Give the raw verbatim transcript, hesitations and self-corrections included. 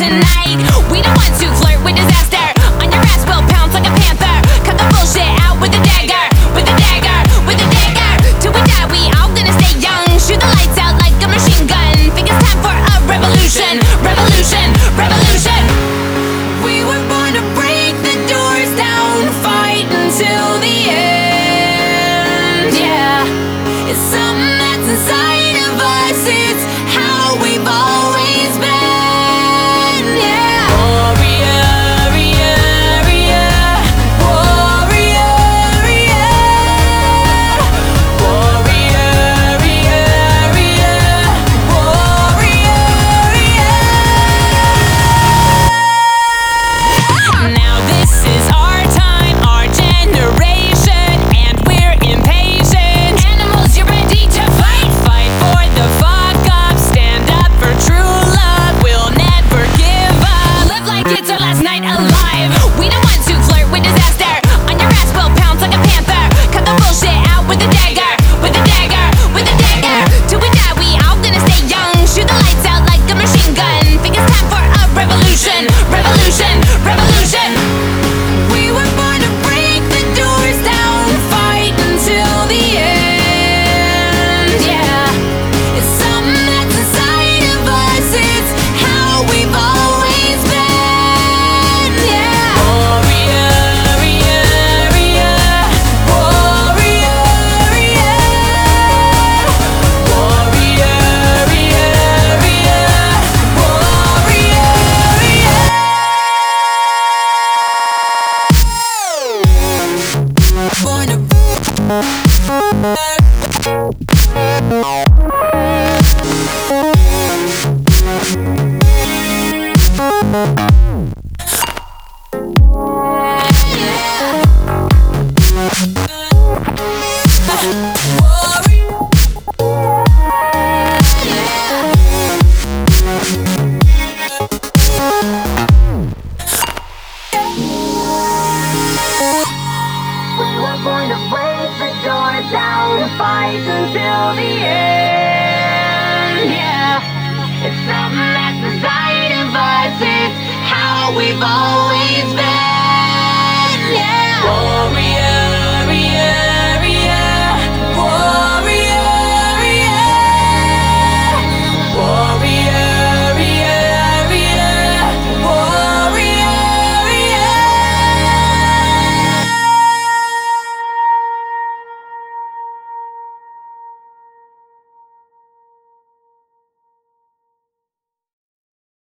tonight. We don't want to flirt with disaster. On your ass we'll pounce like a panther. Cut the bullshit out with a dagger, with a dagger, with a dagger. Till we die we all gonna stay young. Shoot the lights out like a machine gun. Think it's time for a revolution, revolution, revolution. We were born to break the doors down, fight until the end. Yeah, it's something that's inside of us. It's how we've always been. Yeah. Warrior, warrior, warrior, warrior, warrior. Now this is our time, our generation, and we're impatient. Animals, you're ready to fight. Fight for the fuck up. Stand up for true love. We'll never give up. Live like it's our last night alive. We don't want to flirt with disaster. On your ass we'll pounce like a panther. Cut the bullshit out with a dagger, with a dagger, with a dagger. Till we die we all gonna stay young. Shoot the lights out like a machine gun. Think it's time for a revolution, revolution, revolution. We were born to break the doors down, fight until the end. Yeah, it's something that's inside of us. It's how we've always been. Yeah. Warrior, warrior, warrior, warrior, We were born to break the doors down, fight until the end. Yeah, it's something that's inside of us. It's how we've always